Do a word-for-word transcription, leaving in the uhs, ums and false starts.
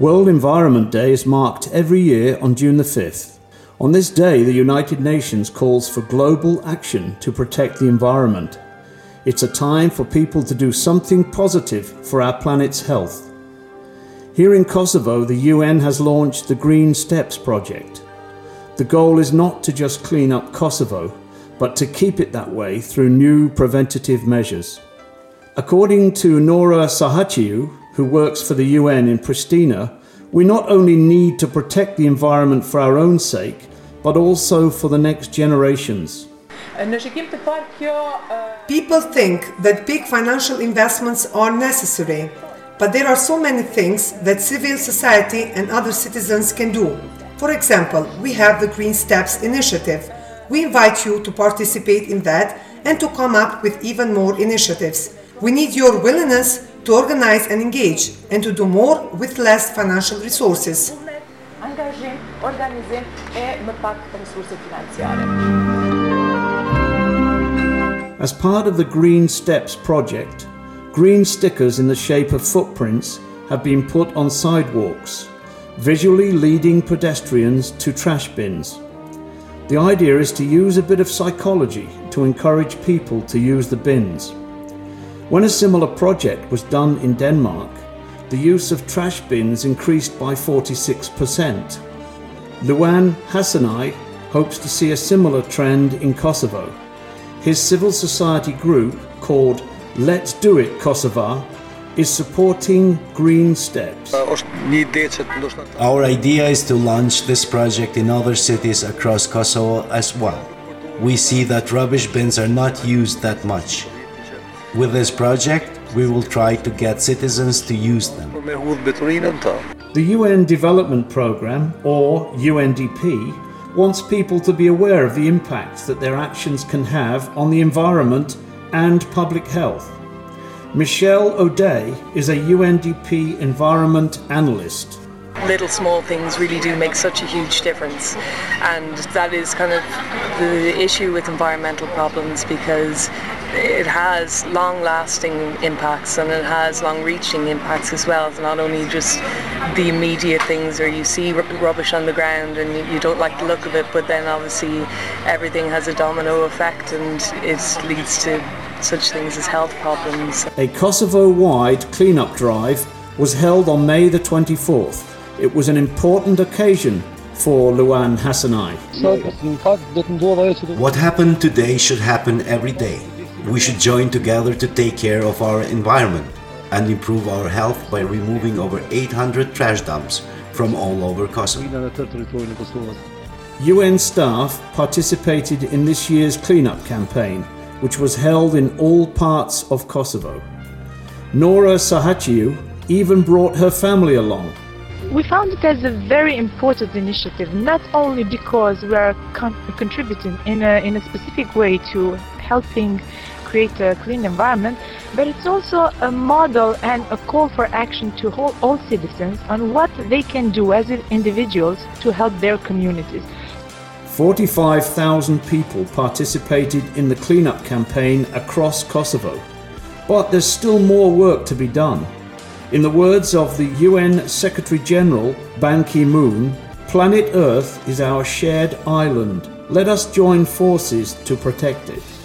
World Environment Day is marked every year on June the fifth. On this day, the United Nations calls for global action to protect the environment. It's a time for people to do something positive for our planet's health. Here in Kosovo, the U N has launched the Green Steps project. The goal is not to just clean up Kosovo, but to keep it that way through new preventative measures. According to Nora Sahaciu, who works for the U N in Pristina, we not only need to protect the environment for our own sake, but also for the next generations. People think that big financial investments are necessary, but there are so many things that civil society and other citizens can do. For example, we have the Green Steps initiative. We invite you to participate in that and to come up with even more initiatives. We need your willingness to organize and engage and to do more with less financial resources. As part of the Green Steps project, green stickers in the shape of footprints have been put on sidewalks, visually leading pedestrians to trash bins. The idea is to use a bit of psychology to encourage people to use the bins. When a similar project was done in Denmark, the use of trash bins increased by forty-six percent. Luan Hassanai hopes to see a similar trend in Kosovo. His civil society group, called Let's Do It Kosovo, is supporting Green Steps. Our idea is to launch this project in other cities across Kosovo as well. We see that rubbish bins are not used that much. With this project, we will try to get citizens to use them. The U N Development Programme, or U N D P, wants people to be aware of the impacts that their actions can have on the environment and public health. Michelle O'Day is a U N D P environment analyst. Little small things really do make such a huge difference, and that is kind of the issue with environmental problems, because it has long-lasting impacts and it has long-reaching impacts as well. It's not only just the immediate things, or you see r- rubbish on the ground and you, you don't like the look of it, but then obviously everything has a domino effect and it leads to such things as health problems. A Kosovo-wide clean-up drive was held on May the twenty-fourth. It was an important occasion for Luan Hassanai. What happened today should happen every day. We should join together to take care of our environment and improve our health by removing over eight hundred trash dumps from all over Kosovo. U N staff participated in this year's cleanup campaign, which was held in all parts of Kosovo. Nora Sahaciu even brought her family along. We found it as a very important initiative, not only because we are con- contributing in a, in a specific way to helping create a clean environment, but it's also a model and a call for action to all, all citizens on what they can do as individuals to help their communities. forty-five thousand people participated in the cleanup campaign across Kosovo, but there's still more work to be done. In the words of the U N Secretary General Ban Ki-moon, planet Earth is our shared island. Let us join forces to protect it.